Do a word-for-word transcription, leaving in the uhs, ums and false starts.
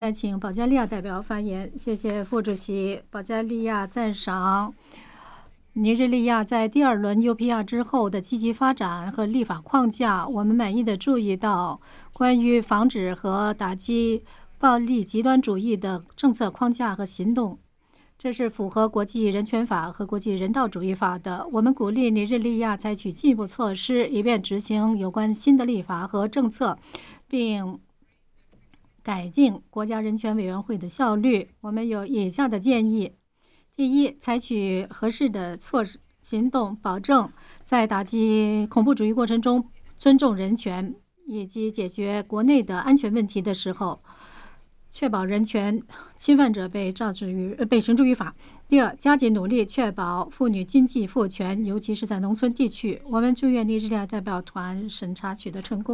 再请保加利亚代表发言。谢谢副主席。保加利亚赞赏尼日利亚在第二轮 U P R 之后的积极发展和立法框架。我们满意的注意到，关于防止和打击暴力极端主义的政策框架和行动，这是符合国际人权法和国际人道主义法的。我们鼓励尼日利亚采取进一步措施，以便执行有关新的立法和政策，并改进国家人权委员会的效率。我们有以下的建议：第一，采取合适的措施行动，保证在打击恐怖主义过程中尊重人权，以及解决国内的安全问题的时候，确保人权侵犯者被召置于被绳之于法。第二，加紧努力确保妇女经济赋权，尤其是在农村地区。我们祝愿尼日利亚代表团审查取得成功。